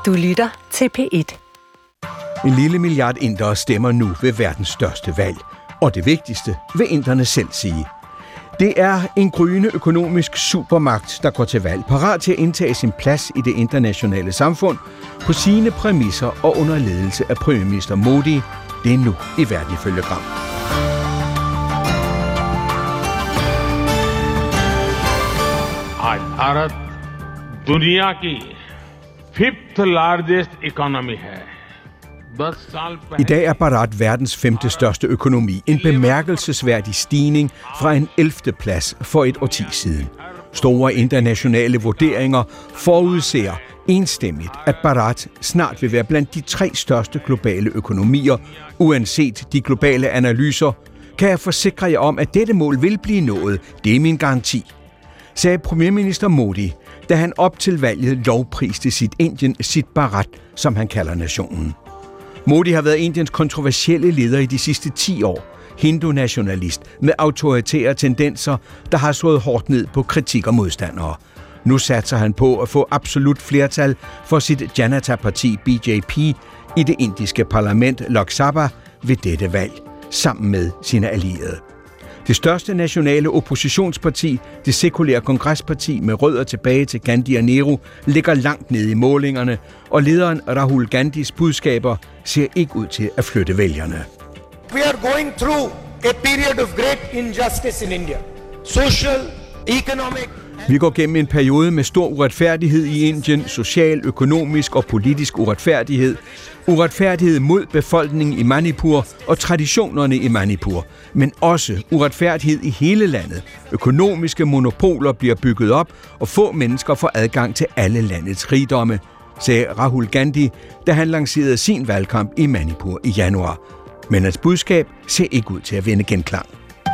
Du lytter til P1. En lille milliard indere stemmer nu ved verdens største valg. Og det vigtigste vil inderne selv sige. Det er en gryende økonomisk supermagt, der går til valg, parat til at indtage sin plads i det internationale samfund på sine præmisser og under ledelse af premierminister Modi. Det er nu i Verden ifølge Gram. आज भारत दुनिया की 5th largest economy है. I dag er Bharat verdens 5. største økonomi, en bemærkelsesværdig stigning fra en 11. plads for et årti siden. Store internationale vurderinger forudser enstemmigt, at Bharat snart vil være blandt de 3 største globale økonomier. Uanset de globale analyser, kan jeg forsikre jer om, at dette mål vil blive nået. Det er min garanti, sagde premierminister Modi, da han op til valget lovpriste sit Indien, sit Bharat, som han kalder nationen. Modi har været Indiens kontroversielle leder i de sidste 10 år. Hindu-nationalist med autoritære tendenser, der har slået hårdt ned på kritik og modstandere. Nu satser han på at få absolut flertal for sit Janata-parti BJP i det indiske parlament Lok Sabha ved dette valg, sammen med sine allierede. Det største nationale oppositionsparti, det sekulære kongresparti med rødder tilbage til Gandhi og Nehru, ligger langt nede i målingerne, og lederen Rahul Gandhis budskaber ser ikke ud til at flytte vælgerne. We are going through a period of great injustice in India. Social, economic. Vi går gennem en periode med stor uretfærdighed i Indien, social, økonomisk og politisk uretfærdighed. Uretfærdighed mod befolkningen i Manipur og traditionerne i Manipur, men også uretfærdighed i hele landet. Økonomiske monopoler bliver bygget op, og få mennesker får adgang til alle landets rigdomme, sagde Rahul Gandhi, da han lancerede sin valgkamp i Manipur i januar. Men hans budskab ser ikke ud til at vinde genklang.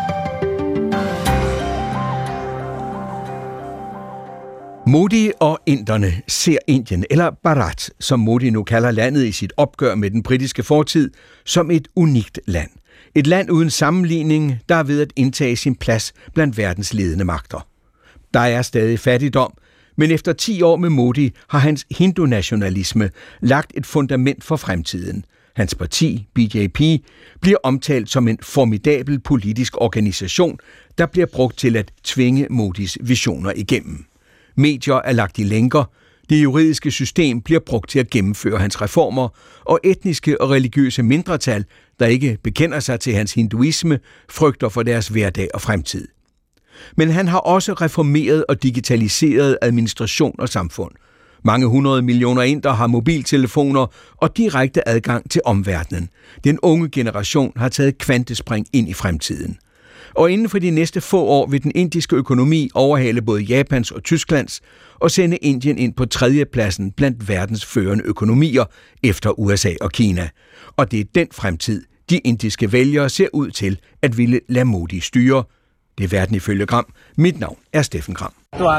Modi og inderne ser Indien, eller Bharat, som Modi nu kalder landet i sit opgør med den britiske fortid, som et unikt land. Et land uden sammenligning, der er ved at indtage sin plads blandt verdens ledende magter. Der er stadig fattigdom, men efter 10 år med Modi har hans hindu-nationalisme lagt et fundament for fremtiden. Hans parti, BJP, bliver omtalt som en formidabel politisk organisation, der bliver brugt til at tvinge Modis visioner igennem. Medier er lagt i lænker, det juridiske system bliver brugt til at gennemføre hans reformer, og etniske og religiøse mindretal, der ikke bekender sig til hans hinduisme, frygter for deres hverdag og fremtid. Men han har også reformeret og digitaliseret administration og samfund. Mange 100 millioner indere har mobiltelefoner og direkte adgang til omverdenen. Den unge generation har taget kvantespring ind i fremtiden. Og inden for de næste få år vil den indiske økonomi overhale både Japans og Tysklands og sende Indien ind på 3. pladsen blandt verdens førende økonomier efter USA og Kina. Og det er den fremtid, de indiske vælgere ser ud til at ville lade Modi styre. Det er Verden ifølge Gram. Mit navn er Steffen Gram.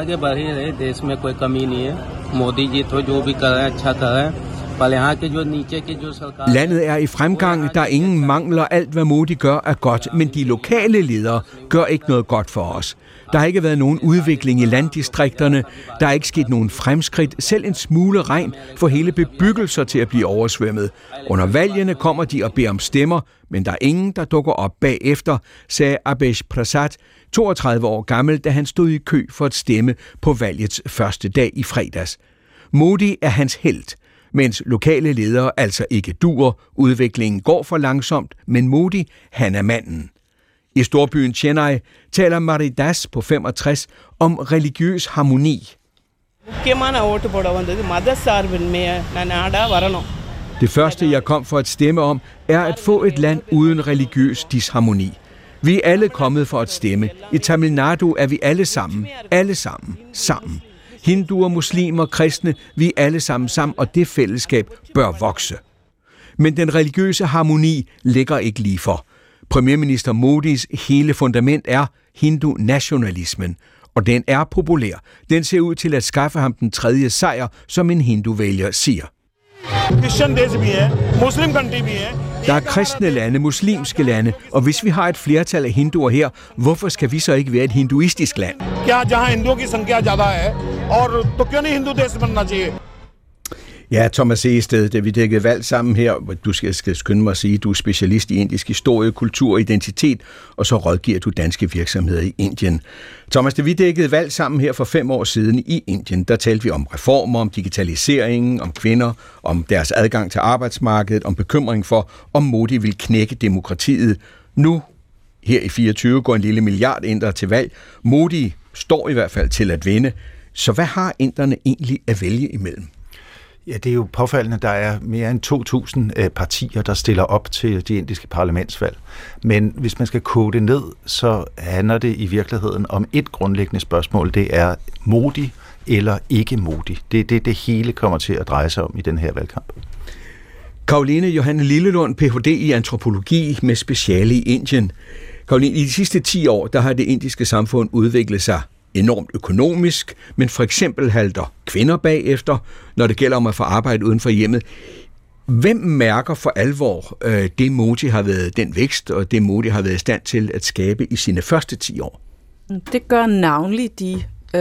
Landet er i fremgang, der er ingen mangler, alt hvad Modi gør er godt, men de lokale ledere gør ikke noget godt for os. Der har ikke været nogen udvikling i landdistrikterne, der er ikke sket nogen fremskridt, selv en smule regn får hele bebyggelser til at blive oversvømmet. Under valgene kommer de og beder om stemmer, men der er ingen, der dukker op bagefter, sagde Abhesh Prasad, 32 år gammel, da han stod i kø for at stemme på valgets første dag i fredags. Modi er hans helt, mens lokale ledere altså ikke duer. Udviklingen går for langsomt, men Modi, han er manden. I storbyen Chennai taler Maridas på 65 om religiøs harmoni. Det første, jeg kom for at stemme om, er at få et land uden religiøs disharmoni. Vi er alle kommet for at stemme. I Tamil Nadu er vi alle sammen. Hinduer, muslimer, kristne, vi er alle sammen, og det fællesskab bør vokse. Men den religiøse harmoni ligger ikke lige for. Premierminister Modis hele fundament er hindu-nationalismen, og den er populær. Den ser ud til at skaffe ham den 3. sejr, som en hinduvælger siger. Der er kristne lande, muslimske lande, og hvis vi har et flertal af hinduer her, hvorfor skal vi så ikke være et hinduistisk land? Ja, Thomas Egested, da vi dækkede valg sammen her, du skal skynde mig at sige, du er specialist i indisk historie, kultur og identitet, og så rådgiver du danske virksomheder i Indien. Thomas, da vi dækkede valg sammen her for 5 år siden i Indien, der talte vi om reformer, om digitaliseringen, om kvinder, om deres adgang til arbejdsmarkedet, om bekymring for, om Modi vil knække demokratiet. Nu, her i 24, går en lille milliard indere til valg. Modi står i hvert fald til at vinde. Så hvad har inderne egentlig at vælge imellem? Ja, det er jo påfaldende, der er mere end 2.000 partier, der stiller op til de indiske parlamentsvalg. Men hvis man skal koge det ned, så handler det i virkeligheden om et grundlæggende spørgsmål. Det er Modi eller ikke Modi. Det er det hele kommer til at dreje sig om i den her valgkamp. Caroline Johanne Lillelund, Ph.D. i antropologi med speciale i Indien. Caroline, i de sidste 10 år, der har det indiske samfund udviklet sig enormt økonomisk, men for eksempel halter kvinder bagefter, når det gælder om at få arbejde uden for hjemmet. Hvem mærker for alvor det Modi har været, den vækst, og det Modi har været i stand til at skabe i sine første 10 år? Det gør navnlig de 10%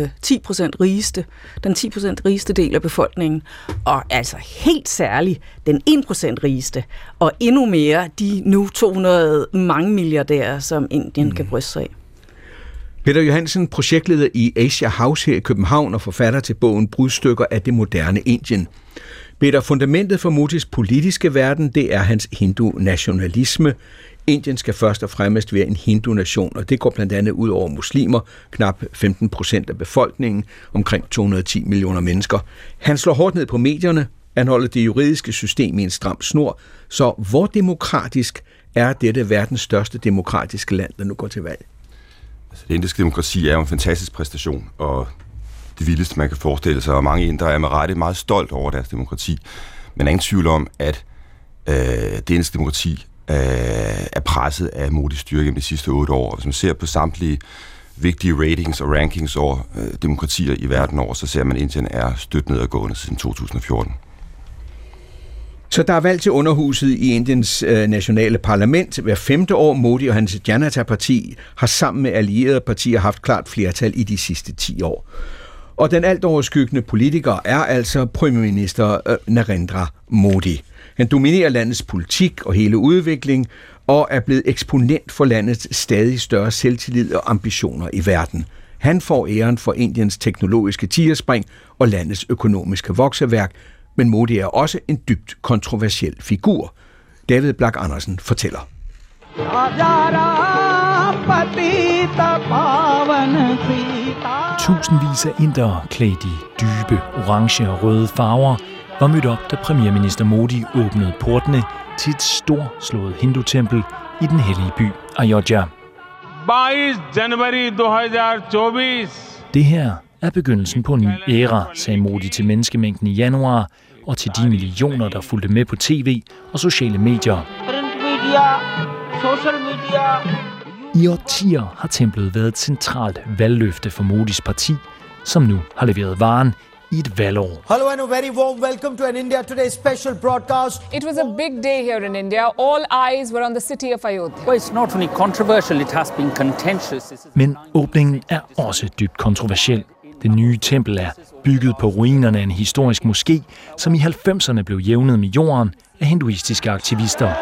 rigeste, den 10% rigeste del af befolkningen, og altså helt særligt den 1% rigeste, og endnu mere de nu 200 mange milliardærer, som Indien kan bryste sig af. Peter Johansen, projektleder i Asia House her i København og forfatter til bogen Brudstykker af det moderne Indien. Peter, fundamentet for Modis politiske verden, det er hans hindu-nationalisme. Indien skal først og fremmest være en hindu-nation, og det går blandt andet ud over muslimer, knap 15% af befolkningen, omkring 210 millioner mennesker. Han slår hårdt ned på medierne, han holder det juridiske system i en stram snor, så hvor demokratisk er dette verdens største demokratiske land, der nu går til valg? Altså, det indiske demokrati er jo en fantastisk præstation, og det vildeste, man kan forestille sig, og mange indere er med rette meget stolt over deres demokrati. Men der er ingen tvivl om, at det indiske demokrati er presset af Modis styrke gennem de sidste 8 år. Hvis man ser på samtlige vigtige ratings og rankings over demokratier i verden over, så ser man, at Indien er stødt nedadgående siden 2014. Så der er valg til underhuset i Indiens nationale parlament. Hver 5. år, Modi og hans Janata-parti har sammen med allierede partier haft klart flertal i de sidste 10 år. Og den altoverskyggende politiker er altså premierminister Narendra Modi. Han dominerer landets politik og hele udvikling, og er blevet eksponent for landets stadig større selvtillid og ambitioner i verden. Han får æren for Indiens teknologiske tigerspring og landets økonomiske vokseværk, men Modi er også en dybt kontroversiel figur. David Blak Andersen fortæller. Tusindvis af indere klædt i dybe orange og røde farver var mødt op, da premierminister Modi åbnede portene til et storslået hindutempel i den hellige by Ayodhya. 22 January 2024. Det her er begyndelsen på en ny æra, sagde Modi til menneskemængden i januar, og til de millioner, der fulgte med på tv og sociale medier. I årtier har templet været et centralt valgløfte for Modis parti, som nu har leveret varen i et valgår. Hello and a very warm welcome to an India Today special broadcast. It was a big day here in India. All eyes were on the city of Ayodhya. Well, it's not only controversial, it has been contentious. Men åbningen er også dybt kontroversiel. Det nye tempel er bygget på ruinerne af en historisk moské, som i 90'erne blev jævnet med jorden af hinduistiske aktivister.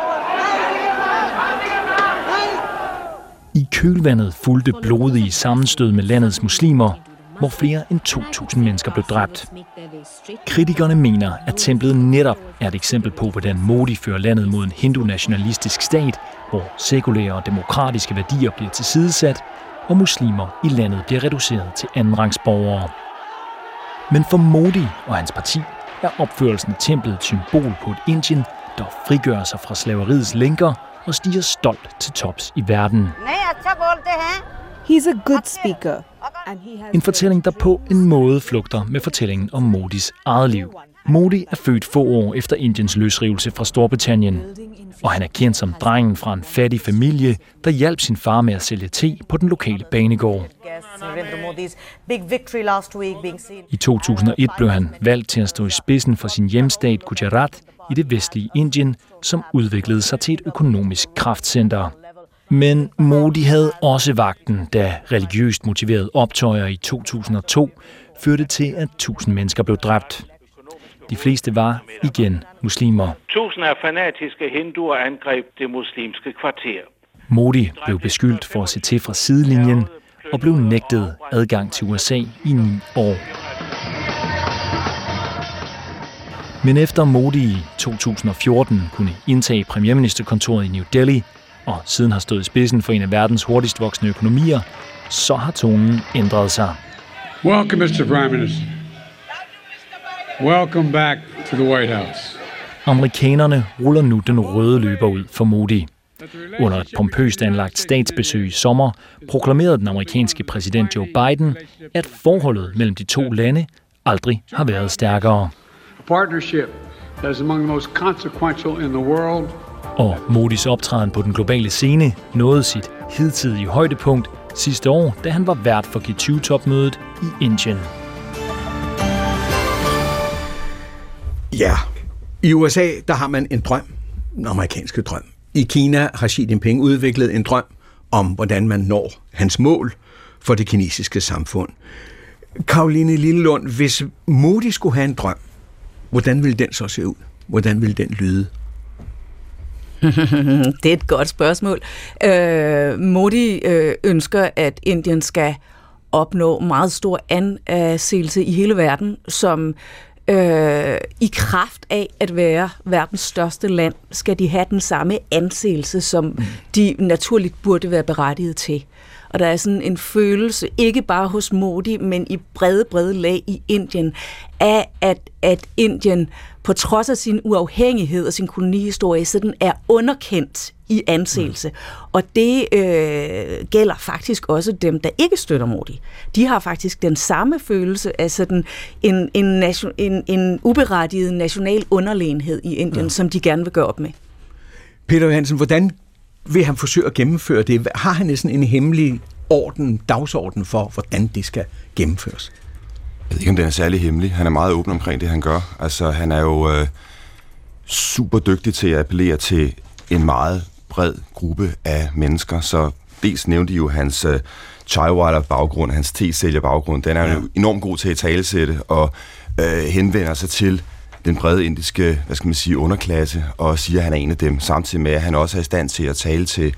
I kølvandet fulgte blodige sammenstød med landets muslimer, hvor flere end 2.000 mennesker blev dræbt. Kritikerne mener, at templet netop er et eksempel på, hvordan Modi fører landet mod en hindu-nationalistisk stat, hvor sekulære og demokratiske værdier bliver tilsidesat, og muslimer i landet bliver reduceret til andenrangsborgere. Men for Modi og hans parti er opførelsen af templet et symbol på et Indien, der frigør sig fra slaveriets lænker og stiger stolt til tops i verden. He's a good speaker. En fortælling, der på en måde flugter med fortællingen om Modis eget liv. Modi er født få år efter Indiens løsrivelse fra Storbritannien, og han er kendt som drengen fra en fattig familie, der hjalp sin far med at sælge te på den lokale banegård. I 2001 blev han valgt til at stå i spidsen for sin hjemstat Gujarat i det vestlige Indien, som udviklede sig til et økonomisk kraftcenter. Men Modi havde også vagten, da religiøst motiverede optøjer i 2002 førte til, at 1000 mennesker blev dræbt. De fleste var igen muslimer. Tusinder af fanatiske hinduer angreb det muslimske kvarter. Modi blev beskyldt for at se til fra sidelinjen og blev nægtet adgang til USA i 9 år. Men efter Modi i 2014 kunne indtage premierministerkontoret i New Delhi, og siden har stået i spidsen for en af verdens hurtigst voksende økonomier, så har tonen ændret sig. Welcome, Mr. Prime Minister. Welcome back to the White House. Amerikanerne ruller nu den røde løber ud for Modi. Under et pompøst anlagt statsbesøg i sommer proklamerede den amerikanske præsident Joe Biden, at forholdet mellem de to lande aldrig har været stærkere. A partnership that is among the most consequential in the world. Og Modis optræden på den globale scene nåede sit hidtidige højdepunkt sidste år, da han var vært for G20-topmødet i Indien. Ja, i USA der har man en drøm, en amerikansk drøm. I Kina har Xi Jinping udviklet en drøm om, hvordan man når hans mål for det kinesiske samfund. Caroline Lillelund, hvis Modi skulle have en drøm, hvordan ville den så se ud? Hvordan ville den lyde? Det er et godt spørgsmål. Modi ønsker, at Indien skal opnå meget stor anseelse i hele verden, som i kraft af at være verdens største land, skal de have den samme anseelse, som de naturligt burde være berettiget til. Og der er sådan en følelse, ikke bare hos Modi, men i brede lag i Indien, af at Indien, på trods af sin uafhængighed og sin kolonihistorie, så den er underkendt i anseelse. Og det gælder faktisk også dem, der ikke støtter Modi. De har faktisk den samme følelse af sådan en uberettiget national underlegenhed i Indien, som de gerne vil gøre op med. Peter Johansen, hvordan vil han forsøge at gennemføre det? Har han sådan en hemmelig dagsorden for, hvordan det skal gennemføres? Jeg ved ikke, om den er særlig hemmelig. Han er meget åben omkring det, han gør. Altså, han er jo super dygtig til at appellere til en meget bred gruppe af mennesker. Så dels nævnte de jo hans chaiwala-baggrund, hans te-sælger-baggrund. Den er jo enormt god til at talesætte og henvender sig til den brede indiske, underklasse, og siger, at han er en af dem, samtidig med, at han også er i stand til at tale til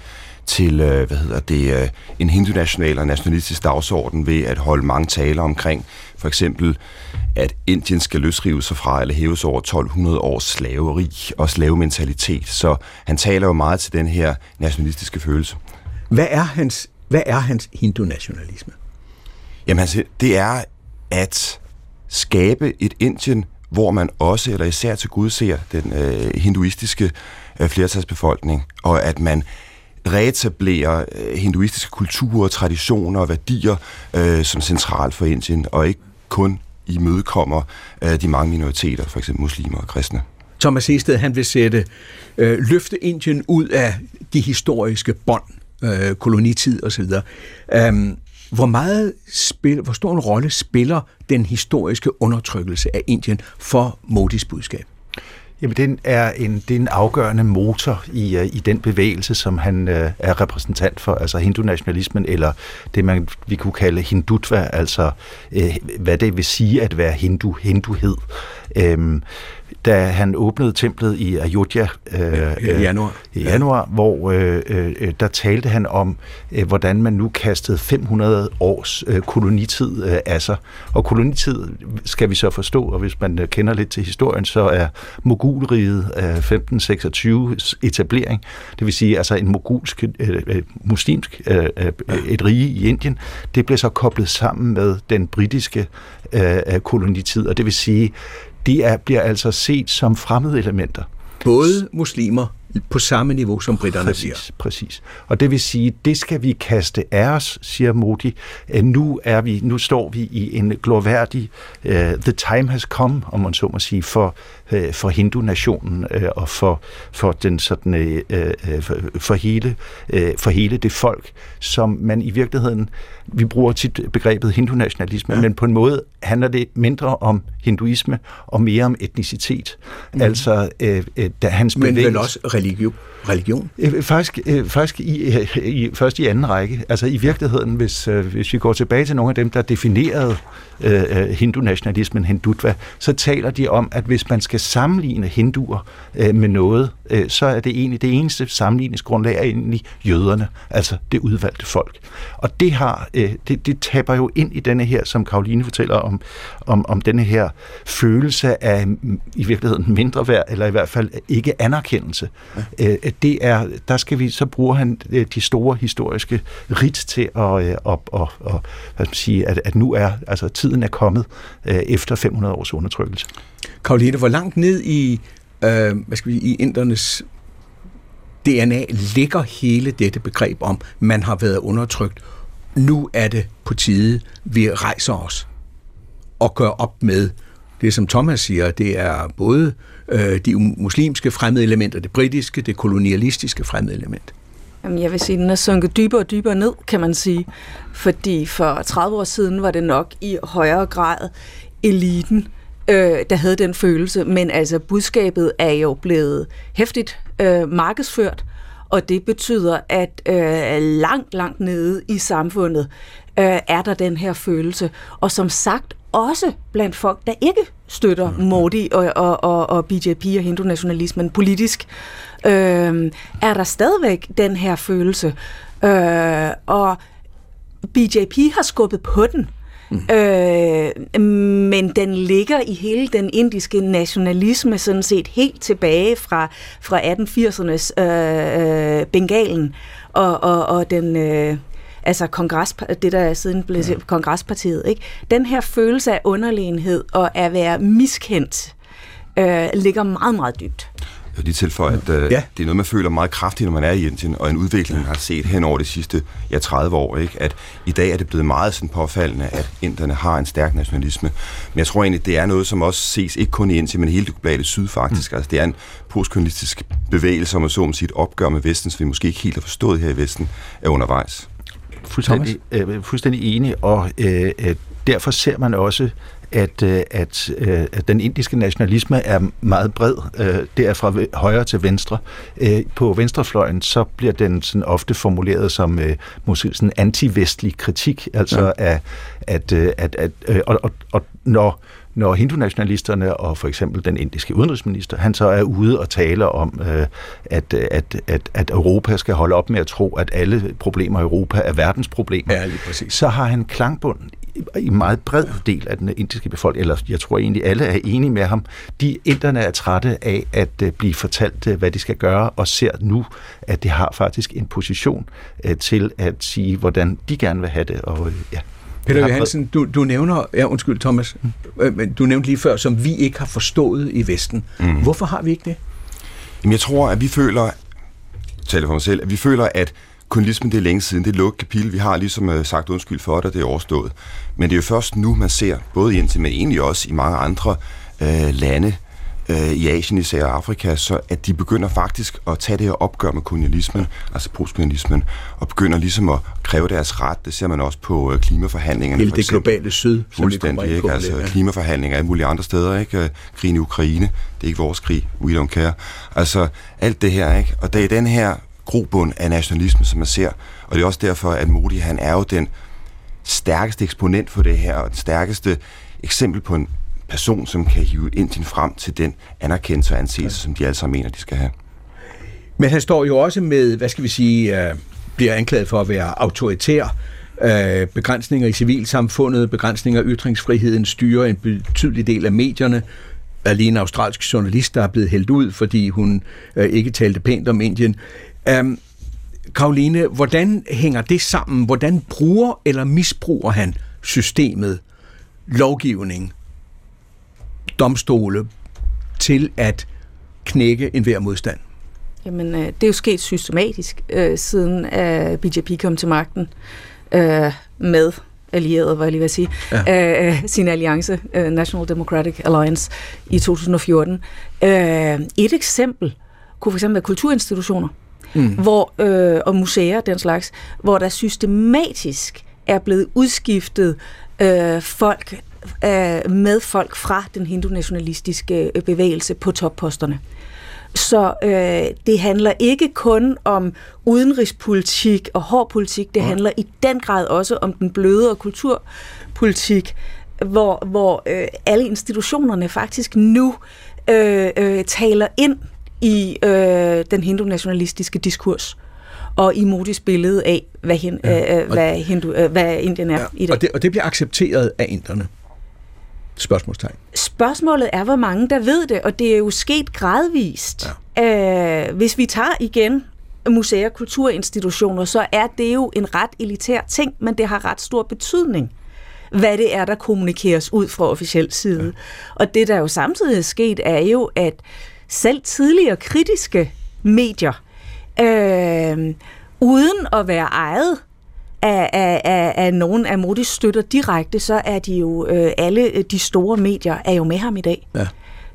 en hindu-national og nationalistisk dagsorden ved at holde mange taler omkring, for eksempel, at Indien skal løsrive sig fra eller hæves over 1200 års slaveri og slavementalitet. Så han taler jo meget til den her nationalistiske følelse. Hvad er hans hindu-nationalisme? Jamen, det er at skabe et Indien, hvor man også, eller især til Gud ser den hinduistiske flertalsbefolkning, og at man reetablerer hinduistiske kulturer, traditioner og værdier som centralt for Indien, og ikke kun imødekommer de mange minoriteter, f.eks. muslimer og kristne. Thomas Hested, han vil løfte Indien ud af de historiske bånd, kolonitid osv. Hvor stor en rolle spiller den historiske undertrykkelse af Indien for Modis budskab? Jamen, det er en afgørende motor i den bevægelse, som han er repræsentant for, altså hindu-nationalismen, eller det, vi kunne kalde hindutva, altså hvad det vil sige at være hinduhed. Da han åbnede templet i Ayodhya i januar, hvor der talte han om, hvordan man nu kastede 500 års kolonitid af sig. Og kolonitid skal vi så forstå, og hvis man kender lidt til historien, så er Mogulriget 1526 etablering, det vil sige altså en muslimsk et rige i Indien, det blev så koblet sammen med den britiske kolonitid, og det vil sige, de bliver altså set som fremmede elementer. Både muslimer på samme niveau som briterne siger. Præcis. Og det vil sige, det skal vi kaste af os, siger Modi. Nu står vi i en glorværdig the time has come, om man så må sige, for hindu-nationen og for den sådan for hele det folk, som man i virkeligheden, vi bruger tit begrebet hindu-nationalisme, men på en måde handler det mindre om hinduisme og mere om etnicitet. Altså hans men vel også religion? Faktisk først i anden række. Altså i virkeligheden, hvis vi går tilbage til nogle af dem, der definerede hindu-nationalismen, hindutva, så taler de om, at hvis man skal sammenligne hinduer med noget, så er det egentlig det eneste sammenligningsgrundlag er egentlig jøderne, altså det udvalgte folk. Og det taber jo ind i denne her, som Karoline fortæller om denne her følelse af i virkeligheden mindre værd, eller i hvert fald ikke anerkendelse. Der skal vi, så bruger han de store historiske ridt til at sige, at nu er altså tiden er kommet efter 500 års undertrykkelse. Karoline, hvor langt ned i i indernes DNA ligger hele dette begreb om, man har været undertrykt. Nu er det på tide, vi rejser os og gør op med det, som Thomas siger, det er både de muslimske fremmede elementer, det britiske, det kolonialistiske fremmede element. Jeg vil sige, at den er sunket dybere og dybere ned, kan man sige. Fordi for 30 år siden var det nok i højere grad eliten, der havde den følelse. Men altså, budskabet er jo blevet heftigt markedsført, og det betyder, at langt nede i samfundet er der den her følelse. Og som sagt, også blandt folk, der ikke støtter Modi og BJP og hindu-nationalismen politisk, er der stadigvæk den her følelse. Og BJP har skubbet på den, men den ligger i hele den indiske nationalisme sådan set helt tilbage fra 1880'ernes Bengalen og den... det der er siden blevet Kongrespartiet, ikke? Den her følelse af underlegenhed og at være miskendt ligger meget, meget dybt. Jeg vil lige tilføje, at det er noget, man føler meget kraftigt, når man er i Indien, og en udvikling har set hen over de sidste 30 år, ikke? At i dag er det blevet meget sådan påfaldende, at inderne har en stærk nationalisme. Men jeg tror egentlig, det er noget, som også ses ikke kun i Indien, men hele det globale syd faktisk. Altså det er en postkolonialistisk bevægelse, om at så må sige et opgør med Vesten, som vi måske ikke helt har forstået her i Vesten, er undervejs. Fuldstændig enig, og derfor ser man også, at den indiske nationalisme er meget bred, der fra højre til venstre. På venstrefløjen, så bliver den sådan ofte formuleret som måske sådan anti-vestlig kritik, altså når hindu-nationalisterne og for eksempel den indiske udenrigsminister, han så er ude og taler om, at Europa skal holde op med at tro, at alle problemer i Europa er verdensproblemer, så har han klangbund i meget bred del af den indiske befolkning, eller jeg tror egentlig alle er enige med ham. De inderne er trætte af at blive fortalt, hvad de skal gøre, og ser nu, at det har faktisk en position til at sige, hvordan de gerne vil have det. Og, Peter Johansen, du nævner, undskyld Thomas, men du nævnte lige før, som vi ikke har forstået i Vesten. Hvorfor har vi ikke det? Jamen, jeg tror, at vi føler, at kolonialismen, det er længe siden, det er lukket kapitel. Vi har ligesom sagt undskyld for det, det er overstået. Men det er jo først nu, man ser, både i Indien, men egentlig også i mange andre lande, i Asien, især Afrika, så at de begynder faktisk at tage det her opgør med kolonialismen, altså postkolonialismen, og begynder ligesom at kræve deres ret. Det ser man også på klimaforhandlingerne. Hele det globale syd. Fuldstændig, ikke? Altså klimaforhandlinger alle mulige andre steder, ikke? Krigen i Ukraine, det er ikke vores krig, we don't care. Altså alt det her, ikke? Og det er den her grobund af nationalisme, som man ser, og det er også derfor, at Modi, han er jo den stærkeste eksponent for det her, og den stærkeste eksempel på en person, som kan hive Indien frem til den anerkendelse og anseelse, som de alle sammen mener, de skal have. Men han står jo også med, bliver anklaget for at være autoritær, begrænsninger i civilsamfundet, begrænsninger af ytringsfriheden, styrer en betydelig del af medierne. Alene en australsk journalist, der er blevet hældt ud, fordi hun ikke talte pænt om Indien. Karoline, hvordan hænger det sammen? Hvordan bruger eller misbruger han systemet, lovgivning, domstole til at knække enhver modstand? Jamen, det er jo sket systematisk, siden BJP kom til magten med allierede, var jeg lige ved at sige, sin alliance, National Democratic Alliance, i 2014. Et eksempel kunne fx være kulturinstitutioner, hvor, og museer, den slags, hvor der systematisk er blevet udskiftet folk med folk fra den hindu-nationalistiske bevægelse på topposterne. Så det handler ikke kun om udenrigspolitik og hård politik, det handler i den grad også om den blødere kulturpolitik, hvor alle institutionerne faktisk nu taler ind i den hindu-nationalistiske diskurs og i Modis billede af, hvad Indien er i dag. Og det bliver accepteret af inderne? Spørgsmålstegn. Spørgsmålet er, hvor mange der ved det, og det er jo sket gradvist. Ja. Hvis vi tager igen museer og kulturinstitutioner, så er det jo en ret elitær ting, men det har ret stor betydning, hvad det er, der kommunikeres ud fra officiel side. Ja. Og det, der jo samtidig er sket, er jo, at selv tidligere kritiske medier, uden at være ejet af nogen af Modis støtter direkte, så er de jo alle de store medier er jo med ham i dag. Ja.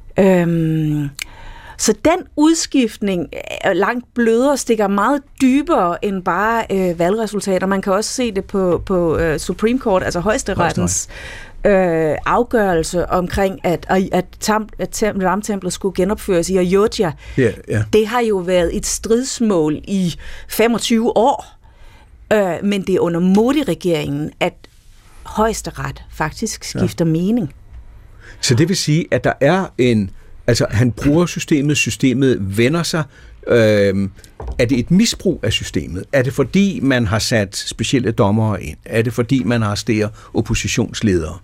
Så den udskiftning er langt blødere, stikker meget dybere end bare valgresultater. Man kan også se det på Supreme Court, altså højesterettens afgørelse omkring, at Ram-templet skulle genopføres i Ayodhya. Yeah. Det har jo været et stridsmål i 25 år. Men det er under Modi-regeringen, at højesteret faktisk skifter mening. Så det vil sige, at der er han bruger systemet vender sig. Er det et misbrug af systemet? Er det fordi, man har sat specielle dommere ind? Er det fordi, man arresterer oppositionsledere?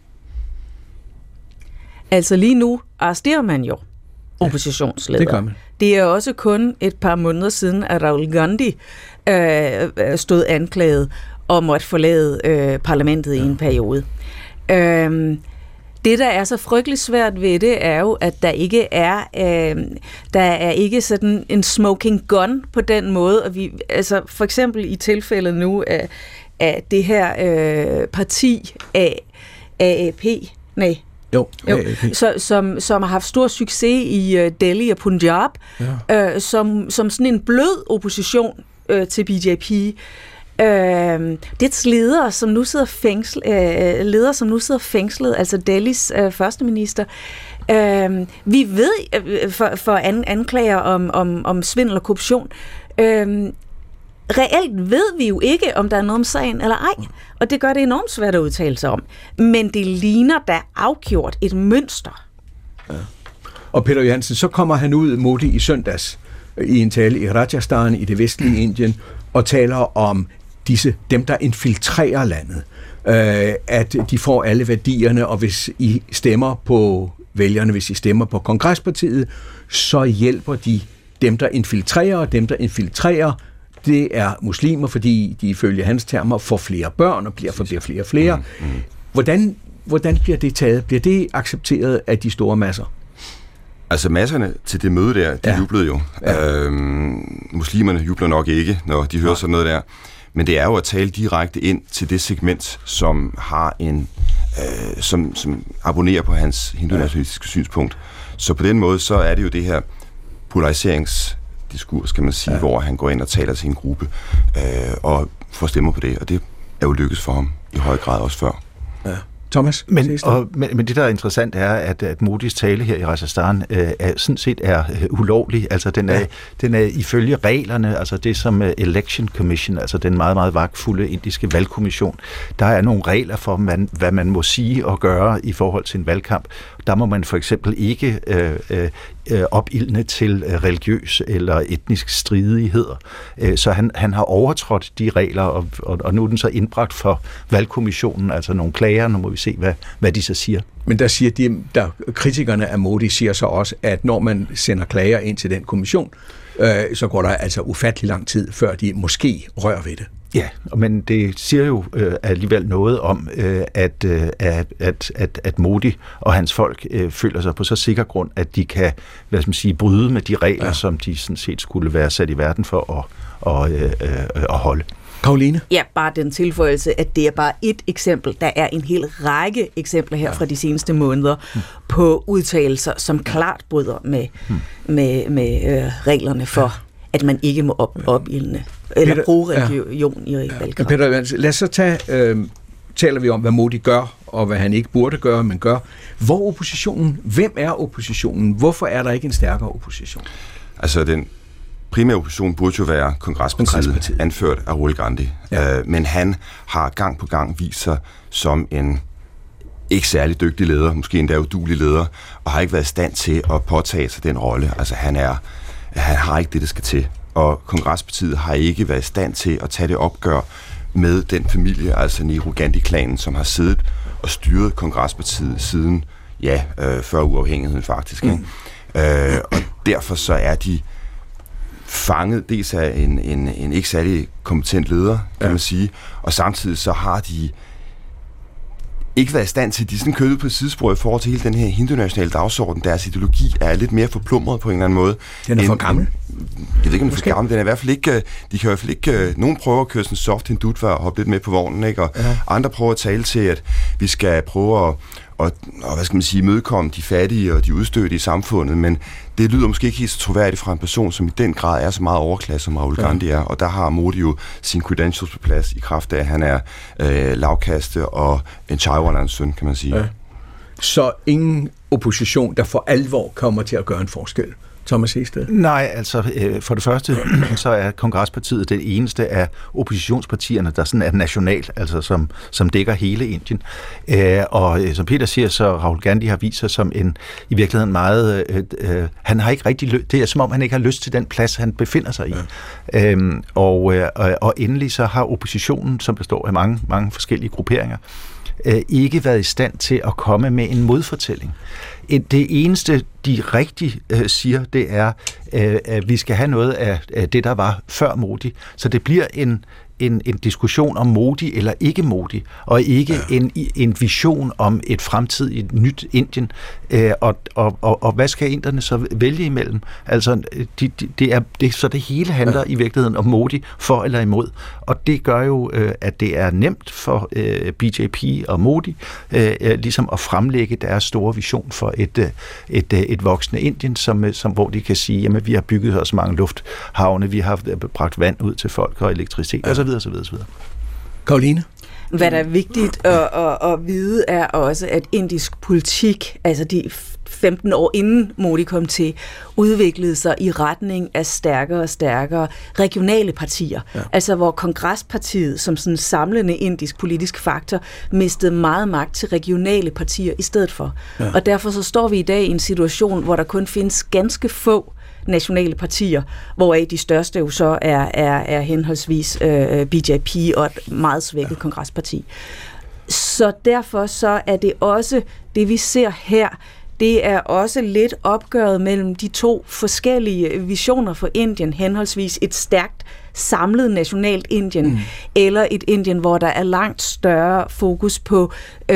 Altså lige nu arresterer man jo oppositionsledere. Det gør man. Det er også kun et par måneder siden, at Rahul Gandhi stod anklaget og måtte forlade parlamentet i en periode. Det, der er så frygteligt svært ved det, er jo, at der er ikke sådan en smoking gun på den måde. Og for eksempel i tilfældet nu af det her parti AAP, som har haft stor succes i Delhi og Punjab, som sådan en blød opposition til BJP. Det ledere, som nu sidder fængslet, altså Delhis førsteminister. Vi ved for anklager om svindel og korruption. Reelt ved vi jo ikke, om der er noget om sagen eller ej, og det gør det enormt svært at udtale sig om. Men det ligner da afgjort et mønster. Ja. Og Peter Johansen, så kommer han ud, Modi, i søndags i en tale i Rajasthan i det vestlige Indien, og taler om dem, der infiltrerer landet. At de får alle værdierne, og hvis I stemmer på vælgerne, hvis I stemmer på Kongrespartiet, så hjælper de dem, der infiltrerer, og dem, der infiltrerer, det er muslimer, fordi de ifølge hans termer får flere børn, og bliver flere og flere. Hvordan bliver det taget? Bliver det accepteret af de store masser? Altså masserne til det møde der, de jublede jo. Ja. Muslimerne jubler nok ikke, når de hører sådan noget der. Men det er jo at tale direkte ind til det segment, som har som abonnerer på hans hindu-nationalistiske synspunkt. Så på den måde, så er det jo det her polariseringsdiskurs, kan man sige, hvor han går ind og taler til en gruppe og får stemmer på det, og det er jo lykkes for ham i høj grad også før. Ja. Thomas? Men det, der er interessant, er, at Modis tale her i Rajasthan sådan set er ulovlig. Altså, den er ifølge reglerne, altså det som Election Commission, altså den meget, meget vagtfulde indiske valgkommission, der er nogle regler for, hvad man må sige og gøre i forhold til en valgkamp. Der må man for eksempel ikke opildne til religiøs eller etnisk stridigheder. Så han har overtrådt de regler, og nu er den så indbragt for valgkommissionen, altså nogle klager. Nu må vi se, hvad de så siger. Men der siger kritikerne af Modi siger så også, at når man sender klager ind til den kommission, så går der altså ufattelig lang tid, før de måske rører ved det. Ja, men det siger jo alligevel noget om, at Modi og hans folk føler sig på så sikker grund, at de kan, bryde med de regler, som de sådan set skulle være sat i verden for at holde. Karoline? Ja, bare den tilføjelse, at det er bare et eksempel. Der er en hel række eksempler her fra de seneste måneder på udtalelser, som klart bryder med reglerne for, at man ikke må opildne eller bruge religion i valgkamp. Peter, lad os så taler vi om, hvad Modi gør, og hvad han ikke burde gøre, men gør. Hvem er oppositionen? Hvorfor er der ikke en stærkere opposition? Altså, den primære opposition burde jo være Kongrespartiet, anført af Rahul Gandhi. Ja. Men han har gang på gang vist sig som en ikke særlig dygtig leder, måske endda uduelig leder, og har ikke været i stand til at påtage sig den rolle. Altså, han har ikke det, der skal til. Og Kongrespartiet har ikke været i stand til at tage det opgør med den familie, altså Nehru Gandhi-klanen, som har siddet og styret Kongrespartiet siden, før uafhængigheden faktisk. Og derfor så er de fanget dels af en ikke særlig kompetent leder, kan man sige, og samtidig så har de ikke været i stand til, de sådan kødet på sidespor i forhold til hele den her hindunationale dagsorden. Deres ideologi er lidt mere forplumret på en eller anden måde. Den er for gammel. Jeg ved ikke, om den er for gammel. Den er i hvert fald ikke, de kan i hvert fald ikke, nogen prøver at køre sådan soft hindutva og hoppe lidt med på vognen, ikke? Og andre prøver at tale til, at vi skal prøve at hvad skal man sige, mødekomme de fattige og de udstødte i samfundet, men det lyder måske ikke helt så troværdigt fra en person, som i den grad er så meget overklasse, som Rahul Gandhi er, og der har Modi jo sine credentials på plads i kraft af, at han er lavkaste og en Chaiwalerens søn, kan man sige. Ja. Så ingen opposition, der for alvor kommer til at gøre en forskel. Thomas Hested? Nej, altså for det første, så er Kongrespartiet det eneste af oppositionspartierne, der sådan er nationalt, altså som dækker hele Indien. Og som Peter siger, så Rahul Gandhi har vist sig som i virkeligheden meget, han har ikke rigtig det er som om, han ikke har lyst til den plads, han befinder sig i. Ja. Og endelig så har oppositionen, som består af mange forskellige grupperinger, ikke været i stand til at komme med en modfortælling. Det eneste, de rigtig siger, det er, at vi skal have noget af det, der var før Modi. Så det bliver en diskussion om Modi eller ikke Modi, og ikke en vision om et fremtidigt nyt Indien. Og hvad skal inderne så vælge imellem? Altså, så det hele handler i virkeligheden om Modi, for eller imod. Og det gør jo, at det er nemt for BJP og Modi ligesom at fremlægge deres store vision for et voksende Indien, hvor de kan sige, jamen vi har bygget os mange lufthavne, vi har bragt vand ud til folk og elektricitet osv. Karoline? Hvad der er vigtigt at vide er også, at indisk politik, altså de 15 år inden Modi kom til, udviklede sig i retning af stærkere og stærkere regionale partier. Ja. Altså hvor Kongrespartiet som sådan samlende indisk politisk faktor mistede meget magt til regionale partier i stedet for. Ja. Og derfor så står vi i dag i en situation, hvor der kun findes ganske få nationale partier, hvoraf de største jo så er henholdsvis BJP og et meget svækket kongresparti. Så derfor så er det også, det vi ser her, det er også lidt opgøret mellem de to forskellige visioner for Indien, henholdsvis et stærkt samlet nationalt Indien, eller et Indien, hvor der er langt større fokus på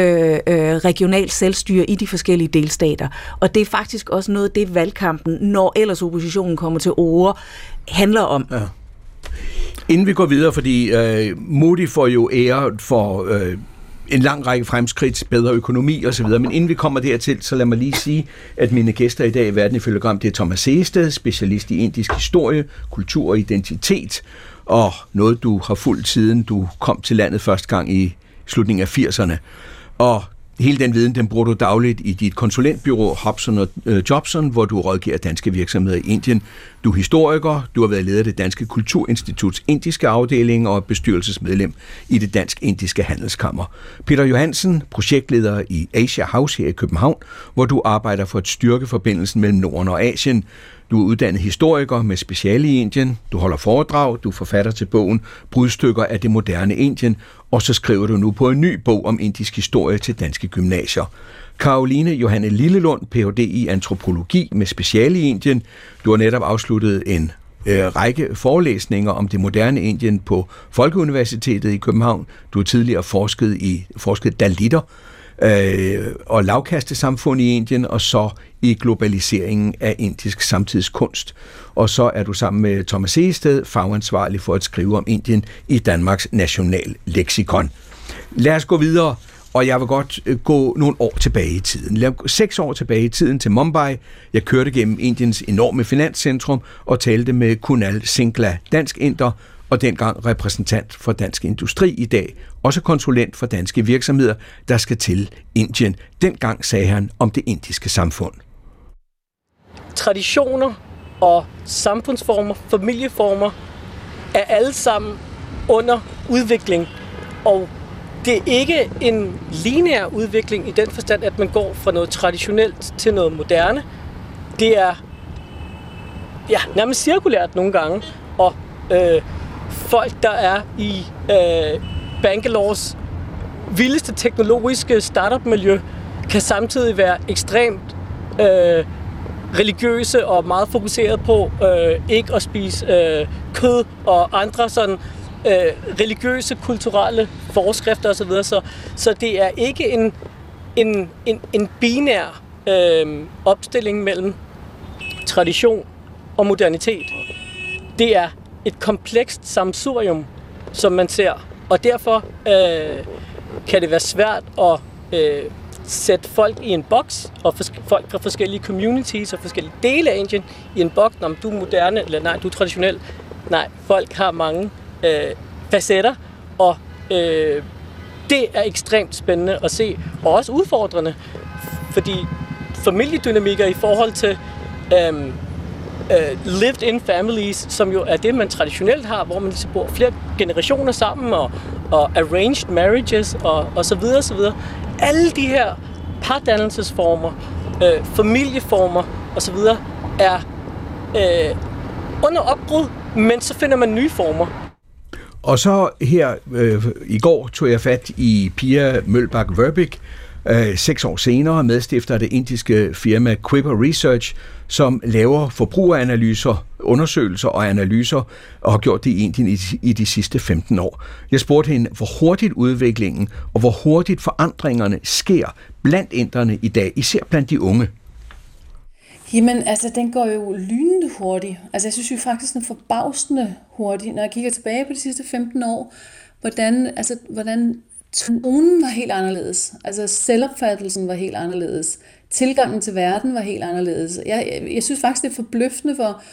regional selvstyre i de forskellige delstater. Og det er faktisk også noget, det valgkampen, når ellers oppositionen kommer til orde, handler om. Ja. Inden vi går videre, fordi Modi får jo ære for en lang række fremskridt, bedre økonomi osv., men inden vi kommer dertil, så lad mig lige sige, at mine gæster i dag i Verden ifølge Gram, det er Thomas Hested, specialist i indisk historie, kultur og identitet, og noget du har fulgt siden du kom til landet første gang i slutningen af 80'erne. Og hele den viden, den bruger du dagligt i dit konsulentbyrå Hobson & Jobson, hvor du rådgiver danske virksomheder i Indien. Du er historiker, du har været leder af det Danske Kulturinstituts indiske afdeling og bestyrelsesmedlem i det Dansk-Indiske Handelskammer. Peter Johansen, projektleder i Asia House her i København, hvor du arbejder for at styrke forbindelsen mellem Norden og Asien. Du er uddannet historiker med speciale i Indien, du holder foredrag, du er forfatter til bogen Brudstykker af det moderne Indien, og så skriver du nu på en ny bog om indisk historie til danske gymnasier. Caroline Johanne Lillelund, Ph.D. i antropologi med speciale i Indien. Du har netop afsluttet en række forelæsninger om det moderne Indien på Folkeuniversitetet i København. Du har tidligere forsket Daliter og lavkastesamfund i Indien, og så i globaliseringen af indisk samtidskunst. Og så er du sammen med Thomas Hested fagansvarlig for at skrive om Indien i Danmarks National Leksikon. Lad os gå videre, og jeg vil godt gå nogle år tilbage i tiden. 6 år tilbage i tiden til Mumbai. Jeg kørte gennem Indiens enorme finanscentrum og talte med Kunal Singla, dansk inder, og dengang repræsentant for Dansk Industri, i dag også konsulent for danske virksomheder, der skal til Indien. Dengang sagde han om det indiske samfund. Traditioner og samfundsformer, familieformer, er alle sammen under udvikling. Og det er ikke en lineær udvikling i den forstand, at man går fra noget traditionelt til noget moderne. Det er nærmest cirkulært nogle gange, og folk, der er i Bangalores vildeste teknologiske startup-miljø, kan samtidig være ekstremt religiøse og meget fokuseret på ikke at spise kød og andre sådan religiøse, kulturelle forskrifter osv. Så det er ikke en binær opstilling mellem tradition og modernitet. Det er et komplekst sammensurium, som man ser, og derfor kan det være svært at sætte folk i en boks, og folk fra forskellige communities og forskellige dele af Indien i en boks, om du er moderne, eller nej, du er traditionel. Nej, folk har mange facetter, og det er ekstremt spændende at se, og også udfordrende, fordi familiedynamikker i forhold til lived-in families, som jo er det, man traditionelt har, hvor man ligesom bor flere generationer sammen, og arranged marriages, og så videre, så videre. Alle de her pardannelsesformer, familieformer, og så videre, er under opbrud, men så finder man nye former. Og så her i går tog jeg fat i Pia Mølbak-Verbik, 6 år senere medstifter af det indiske firma Quipper Research, som laver forbrugeranalyser, undersøgelser og analyser, og har gjort det i Indien i de sidste 15 år. Jeg spurgte hende, hvor hurtigt udviklingen og hvor hurtigt forandringerne sker blandt inderne i dag, især blandt de unge. Jamen, altså, den går jo lynende hurtigt. Altså, jeg synes jo faktisk, den er forbavsende hurtigt, når jeg kigger tilbage på de sidste 15 år, hvordan tonen var helt anderledes. Altså, selvopfattelsen var helt anderledes. Tilgangen til verden var helt anderledes. Jeg synes faktisk, det er forbløffende,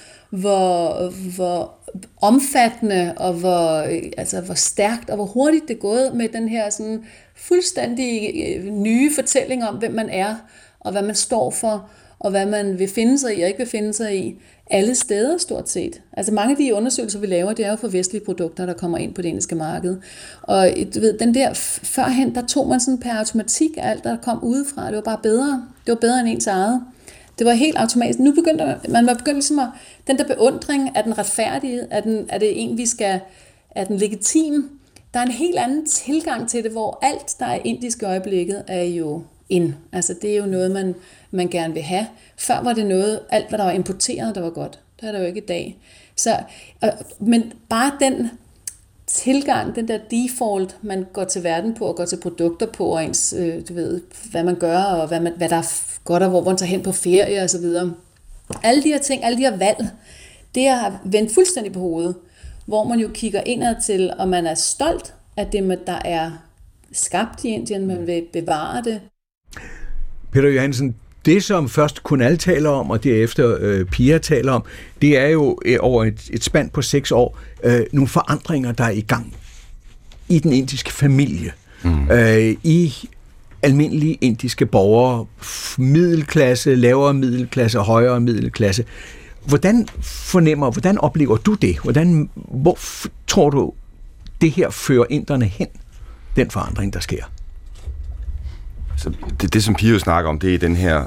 hvor omfattende og hvor stærkt og hvor hurtigt det er gået med den her sådan fuldstændig nye fortælling om, hvem man er og hvad man står for, og hvad man vil finde sig i og ikke vil finde sig i, alle steder stort set. Altså mange af de undersøgelser, vi laver, det er jo for vestlige produkter, der kommer ind på det indiske marked. Og du ved, den der førhen, der tog man sådan per automatik alt, der kom udefra. Det var bare bedre. Det var bedre end ens eget. Det var helt automatisk. Nu begyndte man ligesom at, den der beundring, er den retfærdige, er det en, vi skal, er den legitim? Der er en helt anden tilgang til det, hvor alt, der er indisk i øjeblikket, er jo ind. Altså det er jo noget, man gerne vil have. Før var det noget, alt hvad der var importeret, der var godt. Det er der jo ikke i dag. Så, men bare den tilgang, den der default, man går til verden på, og går til produkter på, og ens, du ved, hvad man gør, og hvad der er godt, og hvor man tager hen på ferie, og så videre. Alle de her ting, alle de her valg, det har vendt fuldstændig på hovedet, hvor man jo kigger indad til, og man er stolt af det, der er skabt i Indien, man vil bevare det. Peter Johansen, det som først Kunal taler om, og derefter Pia taler om, det er jo over et spand på 6 år, nogle forandringer, der er i gang i den indiske familie, i almindelige indiske borgere, middelklasse, lavere middelklasse, højere middelklasse. Hvordan oplever du det? Hvor tror du, det her fører inderne hen, den forandring, der sker? Så det som Pia jo snakker om, det er den her,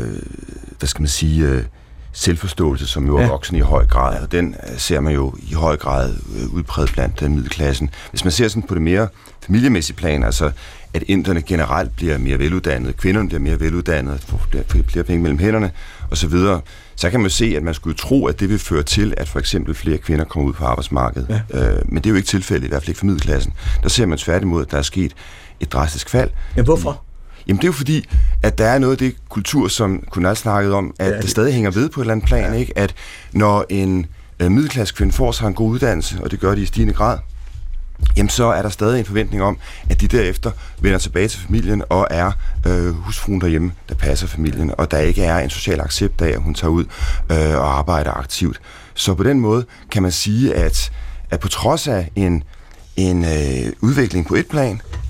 selvforståelse, som jo er voksen i høj grad, og den ser man jo i høj grad udpræget blandt middelklassen. Hvis man ser sådan på det mere familiemæssige plan, altså at inderne generelt bliver mere veluddannede, kvinderne bliver mere veluddannede, får flere penge mellem hænderne osv., så kan man jo se, at man skulle tro, at det vil føre til, at for eksempel flere kvinder kommer ud på arbejdsmarkedet. Ja. Men det er jo ikke tilfældet, i hvert fald ikke for middelklassen. Der ser man tværtimod, at der er sket et drastisk fald. Ja, hvorfor? Jamen det er jo fordi, at der er noget af det kultur, som Kunal snakkede om, at det stadig hænger ved på et eller andet plan, ikke? At når en middelklassekvinde får sig en god uddannelse, og det gør de i stigende grad, jamen så er der stadig en forventning om, at de derefter vender tilbage til familien og er husfruen derhjemme, der passer familien, og der ikke er en social accept af, at hun tager ud og arbejder aktivt. Så på den måde kan man sige, at på trods af en udvikling på et plan,